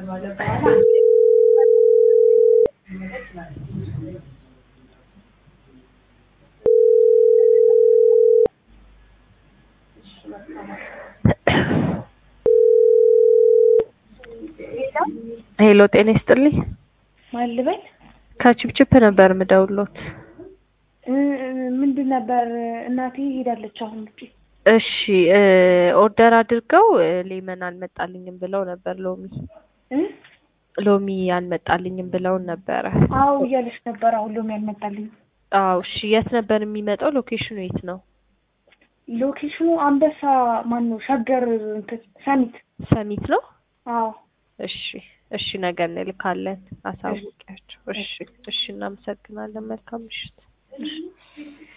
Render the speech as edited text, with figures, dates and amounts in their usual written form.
ሄሎ ጤና ይስጥልኝ ማልበል ከቺፕቺፕ ነበር ምደውሎት ምንድን ነበር እናቴ ሄዳለች አሁን ውጪ እሺ ኦርደር አድርገው ሌመን አልመጣልኝም ብለው ነበር ሎሚ አልመጣልኝም ብለው ነበር አው እያለች ነበር አሁን ሎሚ አልመጣልኝም አው እሺ የት ነበር የሚመጣው ሎኬሽኑ የት ነው ሎኬሽኑ አንበሳ ማን ነው ሸገር ሰሚት ነው አው እሺ ነገ እንልካለን አሳውቂያቸው እሺ እናመሰግናለን መልካም ምሽት